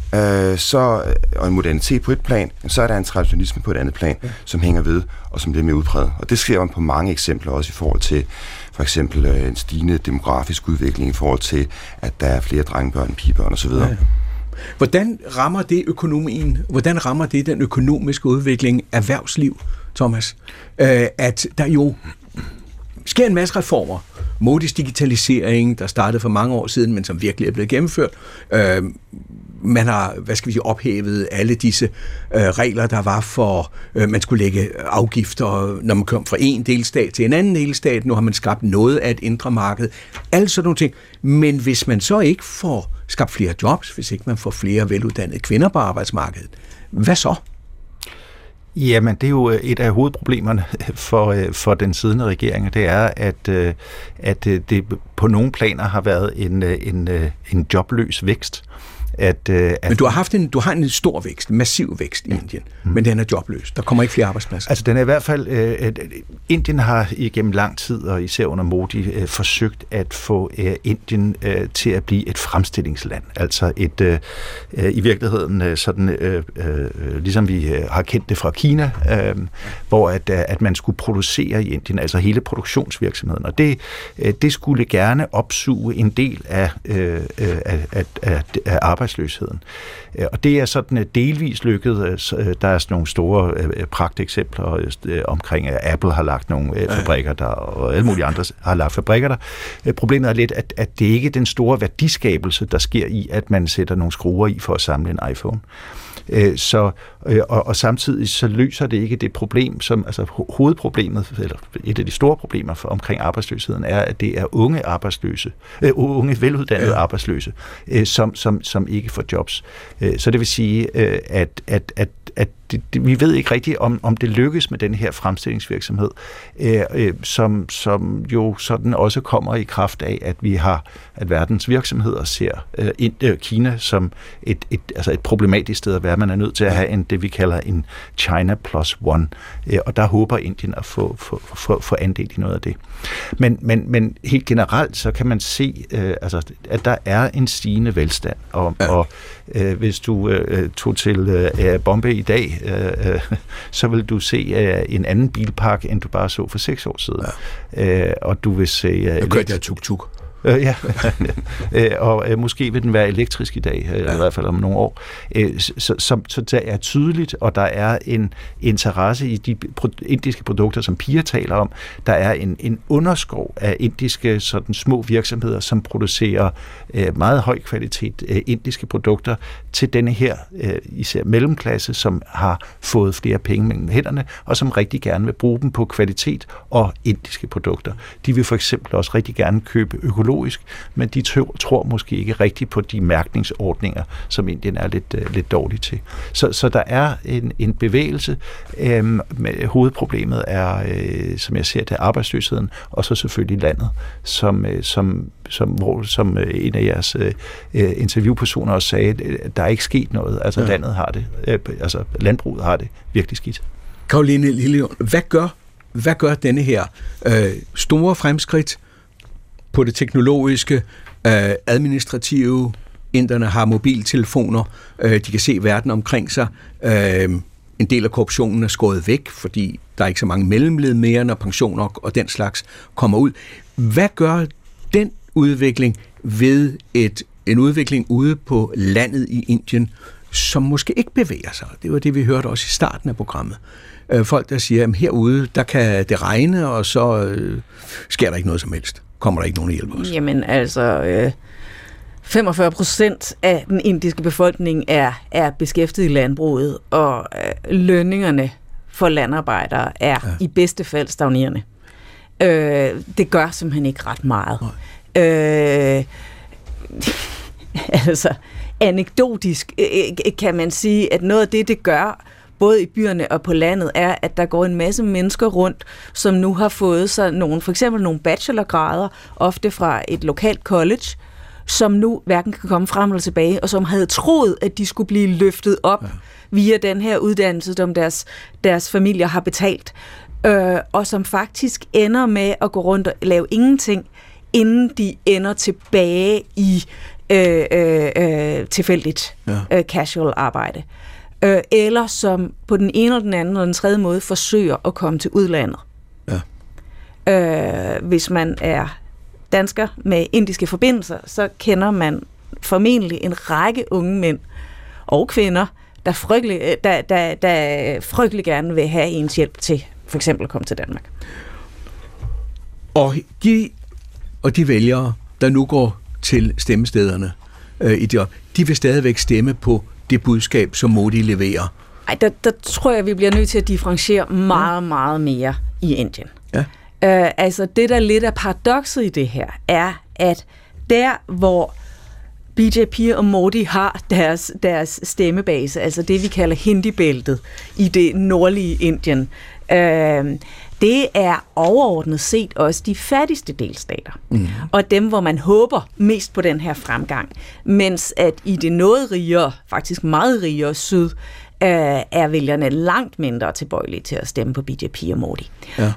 og en modernitet på et plan, så er der en traditionalisme på et andet plan, som hænger ved, og som bliver mere udpræget. Og det sker man på mange eksempler, også i forhold til for eksempel en stigende demografisk udvikling, i forhold til, at der er flere drengebørn, pigebørn osv. Ja. Hvordan rammer det økonomien? Hvordan rammer det den økonomiske udvikling, erhvervsliv, Thomas? At der jo sker en masse reformer. Modis digitalisering, der startede for mange år siden, men som virkelig er blevet gennemført. Man har, ophævet alle disse regler, der var for, man skulle lægge afgifter, når man kom fra en delstat til en anden delstat. Nu har man skabt noget af et indre marked. Alle sådan nogle ting. Men hvis man så ikke får skabt flere jobs, hvis ikke man får flere veluddannede kvinder på arbejdsmarkedet, hvad så? Jamen, det er jo et af hovedproblemerne for den siddende regering, det er, at det på nogle planer har været en jobløs vækst. Men du har en stor vækst, massiv vækst i Indien, men den er jobløs. Der kommer ikke flere arbejdspladser. Altså den er i hvert fald, Indien har igennem lang tid, og især under Modi, forsøgt at få Indien til at blive et fremstillingsland. Altså i virkeligheden sådan, ligesom vi har kendt det fra Kina, hvor at man skulle producere i Indien, altså hele produktionsvirksomheden. Og det skulle gerne opsuge en del af arbejdsløsheden. Og det er sådan delvis lykket. Der er sådan nogle store pragteksempler omkring, at Apple har lagt nogle fabrikker der, og alle mulige andre har lagt fabrikker der. Problemet er lidt, at det ikke er den store værdiskabelse, der sker i, at man sætter nogle skruer i for at samle en iPhone. Og samtidig så løser det ikke det problem, som altså hovedproblemet, eller et af de store problemer omkring arbejdsløsheden, er, at det er unge arbejdsløse, unge veluddannede arbejdsløse, som ikke får jobs. Så det vil sige, at vi ved ikke rigtigt, om det lykkes med den her fremstillingsvirksomhed, som jo sådan også kommer i kraft af, at verdens virksomheder ser Kina som et problematisk sted at være. Man er nødt til at have det, vi kalder en China plus one, og der håber Indien at få andel i noget af det. Men helt generelt, så kan man se, at der er en stigende velstand, og hvis du tog til Bombay i dag, så vil du se en anden bilpark, end du bare så for 6 år siden. Ja. Og du vil se... Jeg kørte jeg tuk-tuk. Ja, og måske vil den være elektrisk i dag, i hvert fald om nogle år. Så der er tydeligt, og der er en interesse i de indiske produkter, som Pia taler om. Der er en underskov af indiske sådan små virksomheder, som producerer meget høj kvalitet indiske produkter til denne her især mellemklasse, som har fået flere penge mellem hænderne, og som rigtig gerne vil bruge dem på kvalitet og indiske produkter. De vil for eksempel også rigtig gerne købe økologisk, men de tror måske ikke rigtigt på de mærkningsordninger, som Indien er lidt dårlig til. Så der er en bevægelse. Hovedproblemet er, som jeg ser det, arbejdsløsheden, og så selvfølgelig landet, som en af jeres interviewpersoner også sagde, der er ikke sket noget. Altså landet har det, landbruget har det virkelig skidt. Caroline Lillelund, hvad gør denne her store fremskridt på det teknologiske, administrative? Inderne har mobiltelefoner, de kan se verden omkring sig. En del af korruptionen er skåret væk, fordi der er ikke så mange mellemled mere, når pensioner og den slags kommer ud. Hvad gør den udvikling ved en udvikling ude på landet i Indien, som måske ikke bevæger sig? Det var det, vi hørte også i starten af programmet. Folk, der siger, at herude, der kan det regne, og så sker der ikke noget som helst. Kommer der ikke nogen hjælp os? Jamen altså, 45% af den indiske befolkning er beskæftiget i landbruget, og lønningerne for landarbejdere er i bedste fald stagnerende. Det gør simpelthen ikke ret meget. Altså, anekdotisk kan man sige, at noget af det gør, både i byerne og på landet, er, at der går en masse mennesker rundt, som nu har fået sig for eksempel nogle bachelorgrader, ofte fra et lokalt college, som nu hverken kan komme frem eller tilbage, og som havde troet, at de skulle blive løftet op via den her uddannelse, som deres familier har betalt, og som faktisk ender med at gå rundt og lave ingenting, inden de ender tilbage i tilfældigt casual arbejde. Eller som på den ene eller den anden eller den tredje måde forsøger at komme til udlandet. Hvis man er dansker med indiske forbindelser, så kender man formentlig en række unge mænd og kvinder, der frygtelig gerne vil have ens hjælp til for eksempel at komme til Danmark. Og de vælgere, der nu går til stemmestederne, de vil stadigvæk stemme på det budskab, som Modi leverer. Ej, der tror jeg, vi bliver nødt til at differentiere meget, meget mere i Indien. Ja. Altså det, der lidt er paradokset i det her, er, at der, hvor BJP og Modi har deres stemmebase, altså det, vi kalder Hindi-bæltet i det nordlige Indien, det er overordnet set også de fattigste delstater. Og dem, hvor man håber mest på den her fremgang. Mens at i det noget rigere, faktisk meget rigere syd, er vælgerne langt mindre tilbøjelige til at stemme på BJP og Modi. Ja.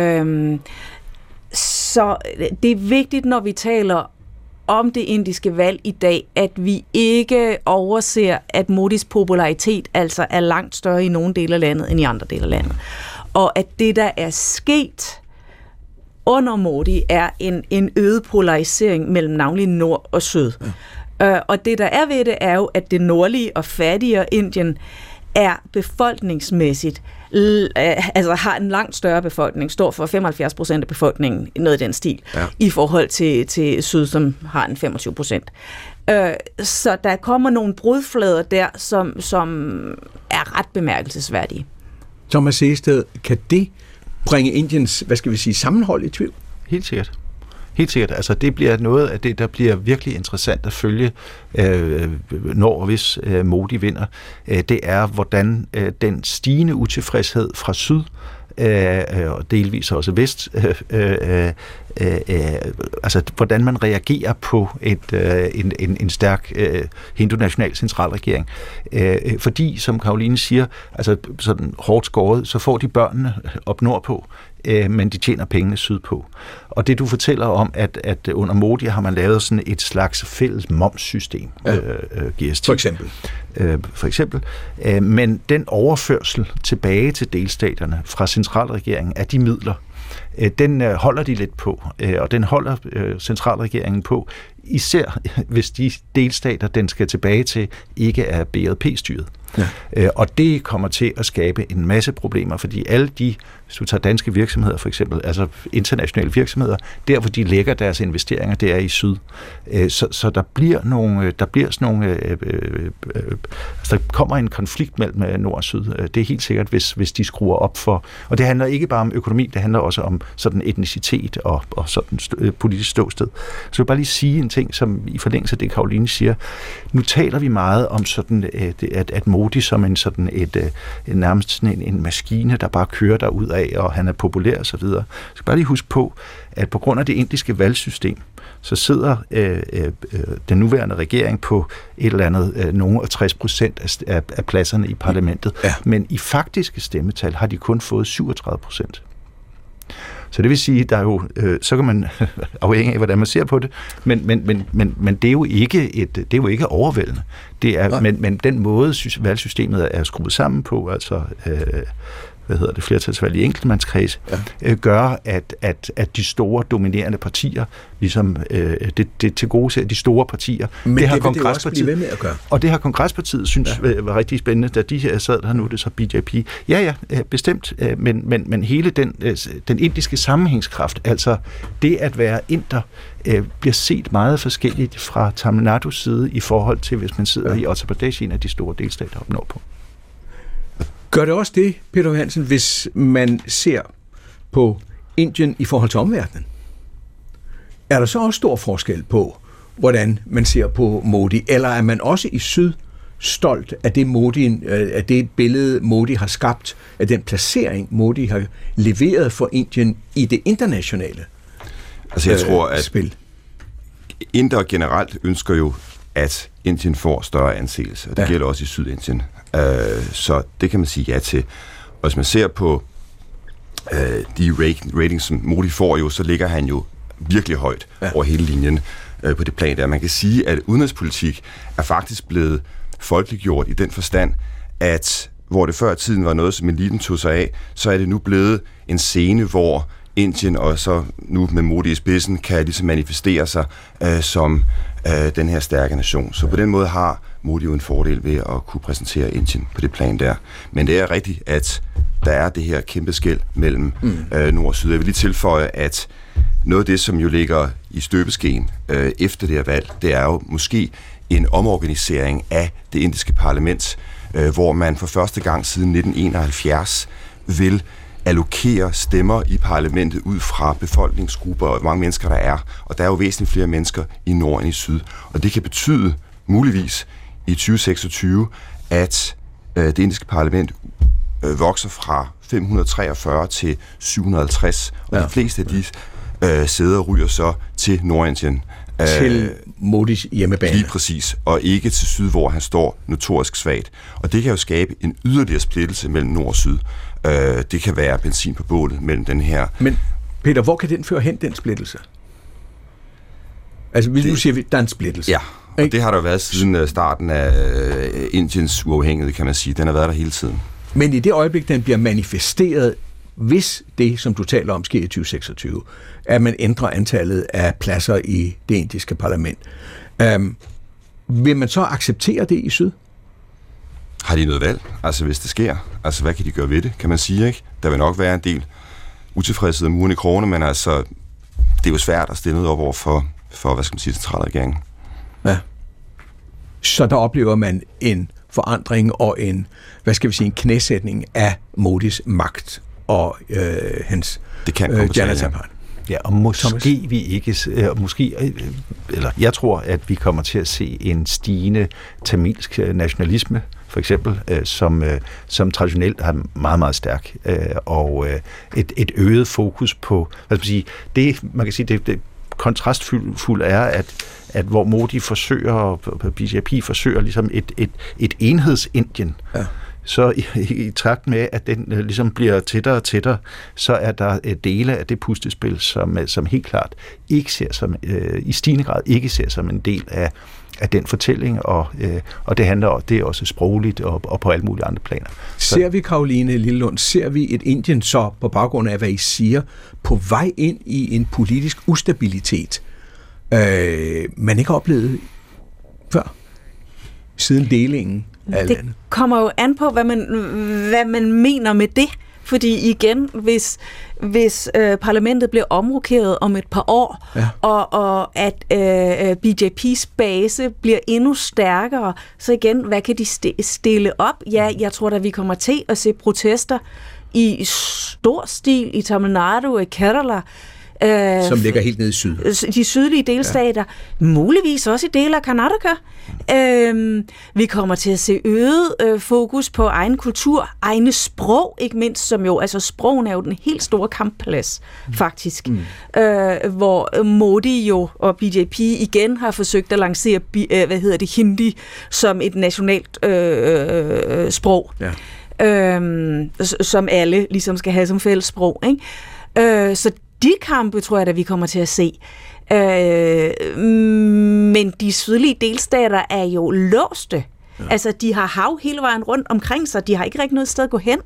Så det er vigtigt, når vi taler om det indiske valg i dag, at vi ikke overser, at Modis popularitet altså er langt større i nogle dele af landet end i andre dele af landet. Og at det, der er sket under Modi, er en øget polarisering mellem navnlig nord og syd. Ja. Og det, der er ved det, er jo, at det nordlige og fattigere Indien er befolkningsmæssigt, altså har en langt større befolkning, står for 75% af befolkningen, noget i den stil, i forhold til syd, som har en 25%. Så der kommer nogle brudflader der, som er ret bemærkelsesværdige. Thomas Sehested, kan det bringe Indiens, sammenhold i tvivl? Helt sikkert. Helt sikkert. Altså det bliver noget af det, der bliver virkelig interessant at følge, når og hvis Modi vinder. Det er, hvordan den stigende utilfredshed fra syd, og delvis også vest, altså hvordan man reagerer på en stærk hindu-national centralregering. Fordi, som Caroline siger, altså sådan hårdt skåret, så får de børnene op nordpå, men de tjener pengene sydpå. Og det du fortæller om, at under Modi har man lavet sådan et slags fælles momssystem, GST. For eksempel. Men den overførsel tilbage til delstaterne fra centralregeringen af de midler, den holder de lidt på, og den holder centralregeringen på, især hvis de delstater, den skal tilbage til, ikke er BRP-styret. Ja. Og det kommer til at skabe en masse problemer, fordi alle de, hvis du tager danske virksomheder for eksempel, altså internationale virksomheder, der hvor de lægger deres investeringer, det er i syd. Så der bliver sådan nogle, altså der kommer en konflikt mellem nord og syd. Det er helt sikkert, hvis de skruer op for, og det handler ikke bare om økonomi, det handler også om sådan etnicitet og sådan politisk ståsted. Så jeg vil bare lige sige en ting, som i forlængelse af det, Caroline siger. Nu taler vi meget om sådan, at Modi som nærmest sådan en maskine, der bare kører derud af, og han er populær og så videre. Jeg skal bare lige huske på, at på grund af det indiske valgsystem, så sidder den nuværende regering på et eller andet, nogle af 60% af pladserne i parlamentet. Ja. Men i faktiske stemmetal har de kun fået 37%. Så det vil sige, der er jo, så kan man afhængig af, hvordan man ser på det, men det er jo ikke overvældende. Det er, men den måde valgsystemet er skruet sammen på, altså flertalsvalg i enkeltmandskreds, gør, at de store dominerende partier, ligesom det tilgodeser de store partier. Men det har Kongrespartiet ved med at gøre. Og det har Kongrespartiet synes var rigtig spændende, da de sad der nu, det så BJP. Ja, bestemt, men hele den indiske sammenhængskraft, altså det at være inder, bliver set meget forskelligt fra Tamil Nadus side i forhold til, hvis man sidder i Uttar Pradesh, en af de store delstater op nordpå. Gør det også det, Peter Johansen, hvis man ser på Indien i forhold til omverdenen? Er der så også stor forskel på, hvordan man ser på Modi? Eller er man også i syd stolt af det billede, Modi har skabt, af den placering, Modi har leveret for Indien i det internationale altså jeg tror, at spil? Inder generelt ønsker jo, at Indien får større anseelse, og det gælder også i Sydindien. Så det kan man sige ja til. Og hvis man ser på de ratings, som Modi får jo, så ligger han jo virkelig højt over hele linjen på det plan der. Man kan sige, at udenrigspolitik er faktisk blevet folkeliggjort i den forstand, at hvor det før i tiden var noget, som eliten tog sig af, så er det nu blevet en scene, hvor Indien og så nu med Modi i spidsen kan ligesom manifestere sig som den her stærke nation. Så på den måde har Modi jo en fordel ved at kunne præsentere Indien på det plan der. Men det er rigtigt, at der er det her kæmpe skel mellem nord og syd. Jeg vil lige tilføje, at noget af det, som jo ligger i støbeskeen efter det her valg, det er jo måske en omorganisering af det indiske parlament, hvor man for første gang siden 1971 vil allokere stemmer i parlamentet ud fra befolkningsgrupper og hvor mange mennesker der er. Og der er jo væsentligt flere mennesker i nord end i syd. Og det kan betyde muligvis i 2026, at det indiske parlament vokser fra 543 til 750. Og de fleste af de sæder ryger så til Nordindien. Til Modis hjemmebane. Lige præcis, og ikke til syd, hvor han står notorisk svagt. Og det kan jo skabe en yderligere splittelse mellem nord og syd. Det kan være benzin på bålet mellem den her. Men Peter, hvor kan den føre hen, den splittelse? Altså, nu siger vi, der er en splittelse. Ja, og det har der været siden starten af Indiens uafhængighed, kan man sige. Den har været der hele tiden. Men i det øjeblik, den bliver manifesteret, hvis det, som du taler om, sker i 2026, at man ændrer antallet af pladser i det indiske parlament, vil man så acceptere det i syd? Har de noget valg? Altså, hvis det sker, altså, hvad kan de gøre ved det, kan man sige, ikke? Der vil nok være en del utilfredshed af muren i krone, men altså, det er jo svært at stille noget op over for hvad skal man sige, centralregeringen. Ja. Så der oplever man en forandring og en, hvad skal vi sige, en knæsætning af Modis magt og hans Janata Party. Ja, og måske vi ikke, eller jeg tror, at vi kommer til at se en stigende tamilsk nationalisme, for eksempel, som traditionelt er meget, meget stærk, og et øget fokus på, hvad skal man sige, det, man kan sige, det kontrastfuldt er, at hvor Modi forsøger, BJP forsøger ligesom et enhedsindien, så i takt med, at den ligesom bliver tættere og tættere, så er der dele af det puslespil, som helt klart ikke ser som, i stigende grad ikke ser som en del af den fortælling, og det handler det er også sprogligt og på alle mulige andre planer. Ser vi, Caroline Lillelund, ser vi et Indien så, på baggrund af, hvad I siger, på vej ind i en politisk ustabilitet, man ikke har oplevet før, siden delingen af det landet? Kommer jo an på, hvad man mener med det. Fordi igen, hvis parlamentet bliver omrokeret om et par år, og at BJP's base bliver endnu stærkere, så igen, hvad kan de stille op? Ja, jeg tror da, vi kommer til at se protester i stor stil i Tamil Nadu og i Kerala, som ligger helt nede i syd. De sydlige delstater, muligvis også i dele af Karnataka. Vi kommer til at se øget fokus på egen kultur, egne sprog, ikke mindst, som jo, altså sprogen er jo den helt store kampplads, faktisk. Hvor Modi jo og BJP igen har forsøgt at lancere, hindi som et nationalt sprog. Som alle ligesom skal have som fælles sprog, ikke? Så de kampe, tror jeg, at vi kommer til at se. Men de sydlige delstater er jo låste. Ja. Altså, de har hav hele vejen rundt omkring sig. De har ikke rigtig noget sted at gå hen.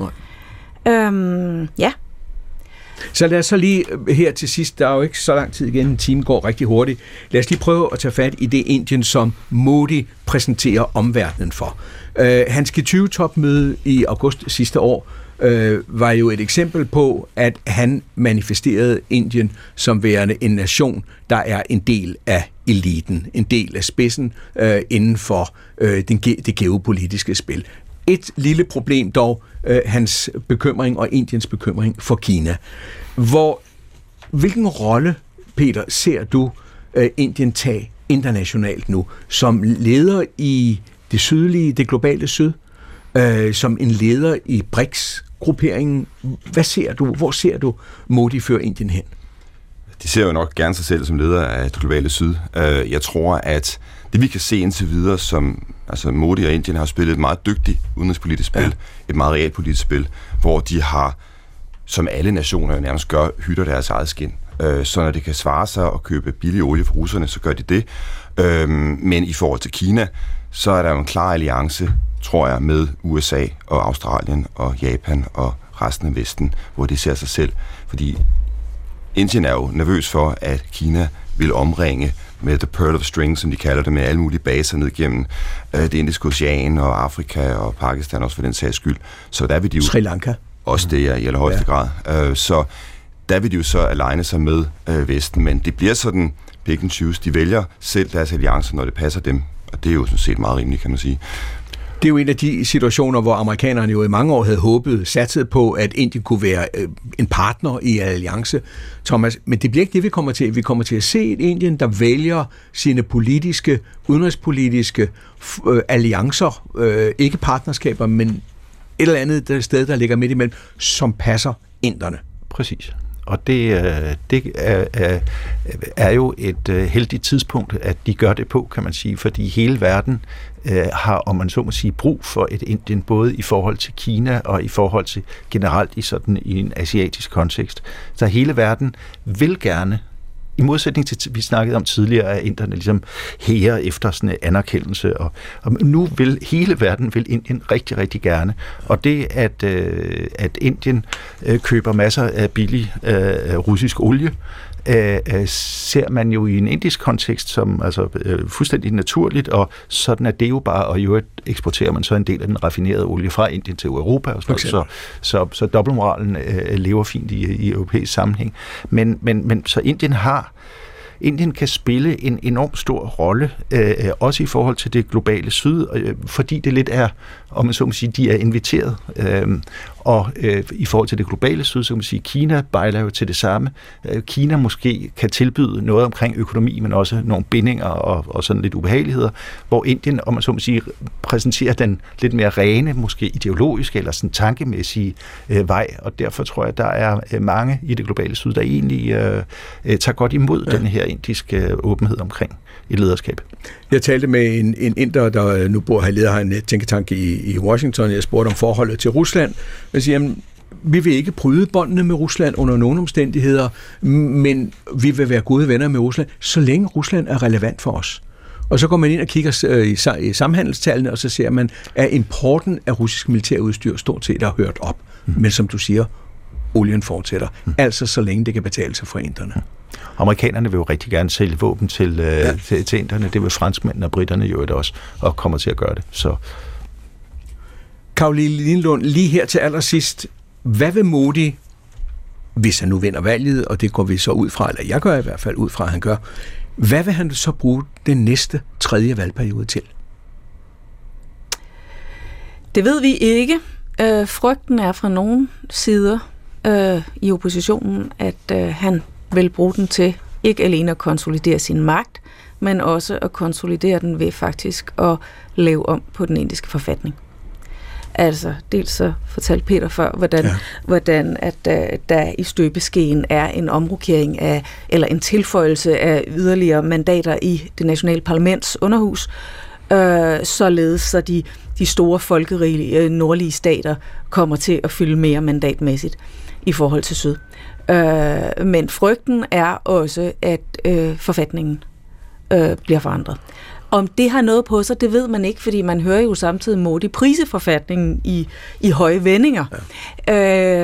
Ja. Så lad os så lige her til sidst, der er jo ikke så lang tid igen, en time går rigtig hurtigt. Lad os lige prøve at tage fat i det Indien, som Modi præsenterer omverdenen for. Hans G20-topmøde i august sidste år var jo et eksempel på, at han manifesterede Indien som værende en nation, der er en del af eliten, en del af spidsen inden for det geopolitiske spil. Et lille problem dog, hans bekymring og Indiens bekymring for Kina. Hvilken rolle, Peter, ser du Indien tage internationalt nu, som leder i det sydlige, det globale syd, som en leder i BRICS-grupperingen? Hvad ser du? Hvor ser du Modi føre Indien hen? De ser jo nok gerne sig selv som leder af det globale syd. Jeg tror, at det vi kan se indtil videre, som altså Modi og Indien har spillet et meget dygtigt udenrigspolitisk spil, et meget realpolitisk spil, hvor de har, som alle nationer jo nærmest gør, hytter deres eget skin. Så når det kan svare sig at købe billig olie fra russerne, så gør de det. Men i forhold til Kina, så er der jo en klar alliance, tror jeg, med USA og Australien og Japan og resten af Vesten, hvor de ser sig selv. Fordi Indien er jo nervøs for, at Kina vil omringe med the pearl of string, som de kalder det, med alle mulige baser ned gennem det indiske ocean og Afrika og Pakistan også for den sags skyld. Så der vil de jo... Sri Lanka. Også det, i allerhøjeste grad. Så der vil de jo så aligne sig med Vesten, men det bliver sådan pick and choose. De vælger selv deres alliancer, når det passer dem, og det er jo sådan set meget rimeligt, kan man sige. Det er jo en af de situationer, hvor amerikanerne jo i mange år havde håbet, satset på, at Indien kunne være en partner i alliance, Thomas. Men det bliver ikke det, vi kommer til. Vi kommer til at se et Indien, der vælger sine politiske, udenrigspolitiske alliancer, ikke partnerskaber, men et eller andet sted, der ligger midt imellem, som passer inderne. Præcis. Og det er jo et heldigt tidspunkt, at de gør det på, kan man sige, fordi hele verden har, om man så må sige, brug for et Indien, både i forhold til Kina og i forhold til generelt i en asiatisk kontekst. Så hele verden vil gerne, i modsætning til, vi snakkede om tidligere, at inderne ligesom hæger efter sådan en anerkendelse, og nu vil hele verden Indien rigtig, rigtig gerne. Og det, at Indien køber masser af billig russisk olie, ser man jo i en indisk kontekst som fuldstændig naturligt, og sådan er det jo bare, og i øvrigt eksporterer man så en del af den raffinerede olie fra Indien til Europa, og så dobbeltmoralen lever fint i europæisk sammenhæng. Men så Indien kan spille en enormt stor rolle, også i forhold til det globale syd, fordi det lidt er, om man så må sige, de er inviteret. Og i forhold til det globale syd, så kan man sige, Kina bejler jo til det samme. Kina måske kan tilbyde noget omkring økonomi, men også nogle bindinger og sådan lidt ubehageligheder, hvor Indien, om man så må sige, præsenterer den lidt mere rene, måske ideologiske eller sådan tankemæssige vej, og derfor tror jeg, der er mange i det globale syd, der egentlig tager godt imod den her indiske åbenhed omkring et lederskab. Jeg talte med en inder, der nu leder en tænketank i Washington. Jeg spurgte om forholdet til Rusland. Jeg siger, jamen, vi vil ikke bryde båndene med Rusland under nogen omstændigheder, men vi vil være gode venner med Rusland, så længe Rusland er relevant for os. Og så går man ind og kigger i samhandelstallene, og så ser man, at importen af russisk militærudstyr stort set har hørt op. Men som du siger, olien fortsætter. Altså så længe det kan betale sig for inderne. Amerikanerne vil jo rigtig gerne sælge våben til inderne. Det vil franskmændene og britterne jo også, og kommer til at gøre det. Så. Caroline Lindlund, lige her til allersidst. Hvad vil Modi, hvis han nu vinder valget, og det går vi så ud fra, eller jeg gør i hvert fald ud fra, at han gør, hvad vil han så bruge den næste 3. valgperiode til? Det ved vi ikke. Frygten er fra nogle sider i oppositionen, at han vil bruge den til ikke alene at konsolidere sin magt, men også at konsolidere den ved faktisk at lave om på den indiske forfatning. Altså, dels så fortalte Peter før, hvordan at der i støbeskeen er en omrokering af, eller en tilføjelse af yderligere mandater i det nationale parlaments underhus, således så de store folkerige nordlige stater kommer til at fylde mere mandatmæssigt i forhold til syd. Men frygten er også, at forfatningen bliver forandret. Om det har noget på sig, det ved man ikke, fordi man hører jo samtidig Modi prise forfatningen i høje vendinger. Ja.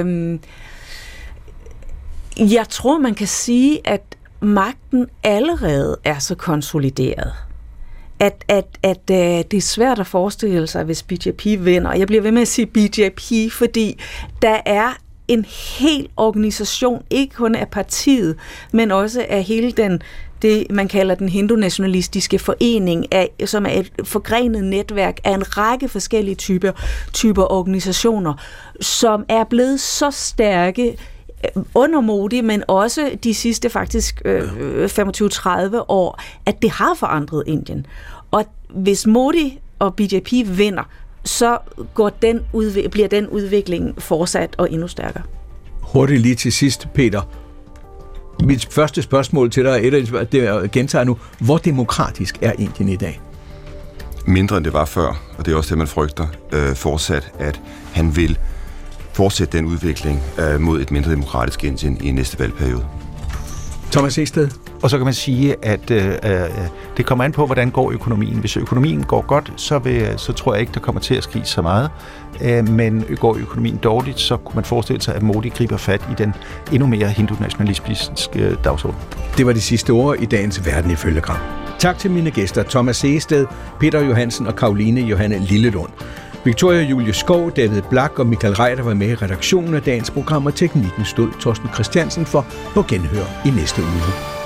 Jeg tror, man kan sige, at magten allerede er så konsolideret, at det er svært at forestille sig, hvis BJP vinder. Jeg bliver ved med at sige BJP, fordi der er en hel organisation, ikke kun af partiet, men også af hele det, man kalder den hindu-nationalistiske forening, som er et forgrenet netværk af en række forskellige typer organisationer, som er blevet så stærke under Modi, men også de sidste faktisk 25-30 år, at det har forandret Indien. Og hvis Modi og BJP vinder, så bliver den udvikling fortsat og endnu stærkere. Hurtigt lige til sidst, Peter. Mit første spørgsmål til dig, det gentager nu. Hvor demokratisk er Indien i dag? Mindre end det var før, og det er også det, man frygter fortsat, at han vil fortsætte den udvikling mod et mindre demokratisk Indien i næste valgperiode. Thomas Ested. Og så kan man sige, at det kommer an på, hvordan går økonomien. Hvis økonomien går godt, så tror jeg ikke, der kommer til at ske så meget. Men går økonomien dårligt, så kunne man forestille sig, at Modi griber fat i den endnu mere hindu-nationalistiske dagsorden. Det var de sidste ord i dagens Verden ifølge Gram. Tak til mine gæster, Thomas Ested, Peter Johansen og Caroline Johanne Lillelund. Victoria Julie Skov, David Blak og Michael Reiter var med i redaktionen af dagens program, og teknikken stod Torsten Christiansen for. På genhør i næste uge.